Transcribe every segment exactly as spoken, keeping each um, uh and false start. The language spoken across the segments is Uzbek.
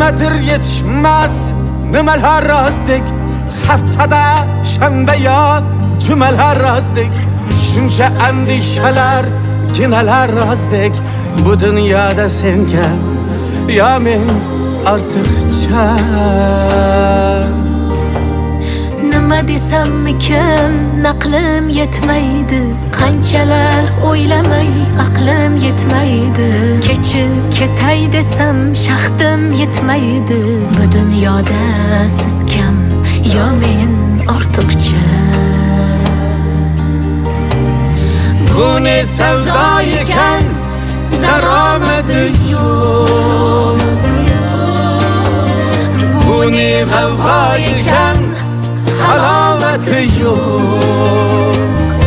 qadr yetishmas nimalar rostdek, haftada shanba yo jumalar rostdek, shuncha andishalar kinalar rostdek. Bu dunyoda senga yo men ortiqcha. Nima desammikin aqlim yetmaydi, qanchalar o'ylamay aqlim yetmaydi. Kechib ketay desam shahdim yetmaydi. Bu dunyoda siz kam yo men ortiqcha. Bu ne savdo ekan, daromadi yo'q. Bu ne vafo ekan, halovati yo'q.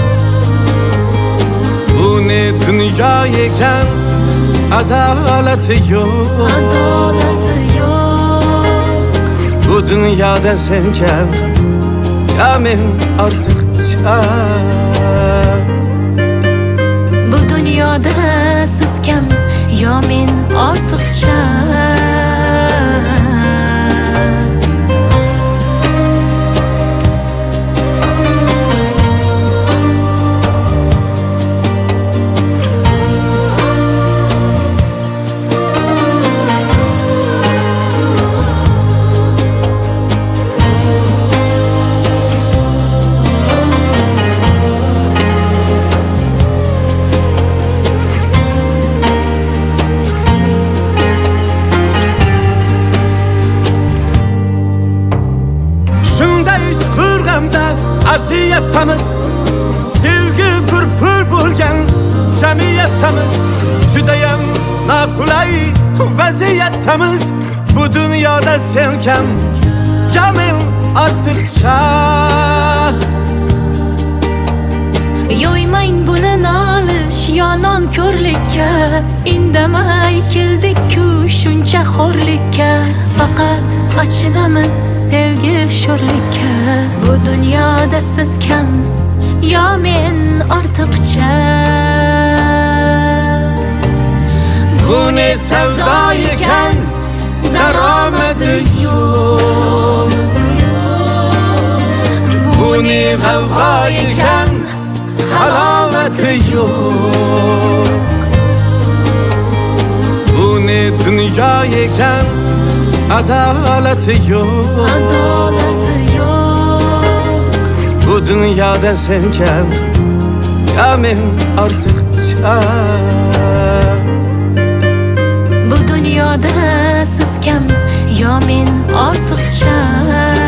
Bu ne dunyo ekan, adolati yo'q. Adolati yo'q. Bu dunyoda sen kam, yo men ortiqcha. Bu dunyoda siz kam, yo men ortiqcha. Aziyatimiz, sevgi purpur bo'lgan jamiyatimiz, judayam noqulay vaziyatimiz. Bu dunyoda sen kam, yo men ortiqcha. Yo'ymang buni nolish yo nonko'rlikka, indamay keldik-ku shuncha xo'rlikka. Faqat achinamiz sevgi sho'rlikka. Bu dunyoda siz kam, yo men ortiqcha. Bu ne savdo ekan, daromadi yo'q. Bu ne vafo ekan, halovati yo'q. Bu ne dunyo ekan, adolati yo'q. Adolati yo'q. Bu dunyoda sen kam, yo men ortiqcha. Bu dunyoda siz kam, yo men ortiqcha.